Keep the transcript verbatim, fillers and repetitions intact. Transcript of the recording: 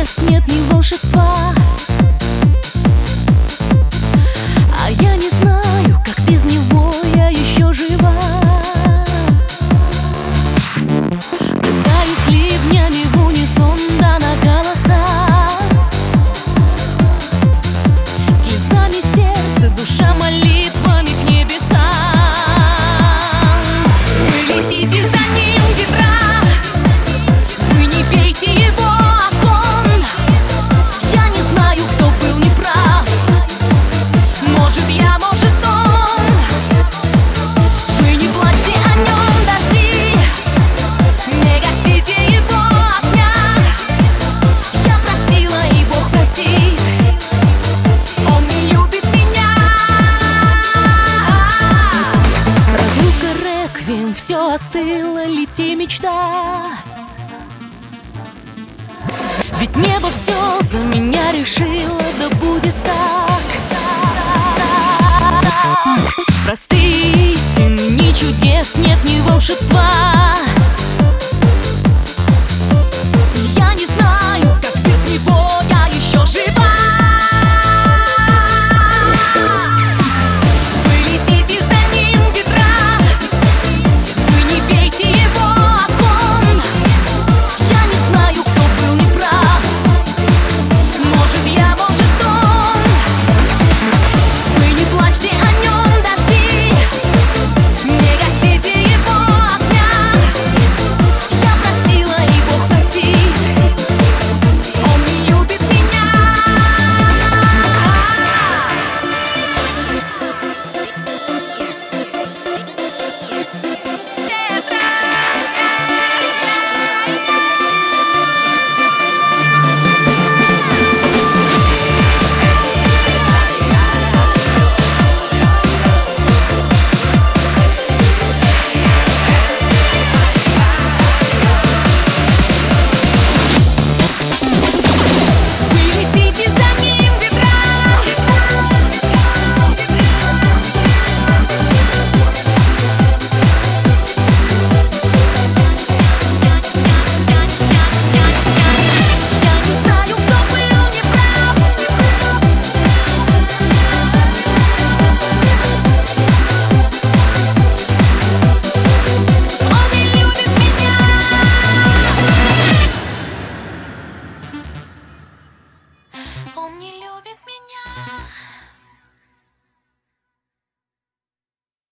чудес нет, ни волшебства. А я не знаю, как без него я еще жива. Пытаюсь ливнями в унисон, да на голоса. Слезами сердце, душа молитвами к небесам. Вы летите за ним, ветра, вы не бейте его окон. Я не знаю, кто был неправ. Может я, может он. Вы не плачьте о нем, дожди, не гасите его огня. Я простила, и Бог простит. Он не любит меня. Разлука, реквием, все остыло, лети, мечта. Ведь небо все за меня решило, да будет так. Простые истины, ни чудес нет, ни волшебства. Я не знаю, как без него я еще жива. Вы летите за ним, ветра, вы не бейте его окон. Я не знаю, кто был неправ. Может я, может он. Вы не плачьте о нем, дожди, не гасите его огня. Я простила, и Бог простит. Он не любит меня. Вы летите за ним, ветра, я не знаю, кто был неправ. Он не любит меня. Он не любит меня.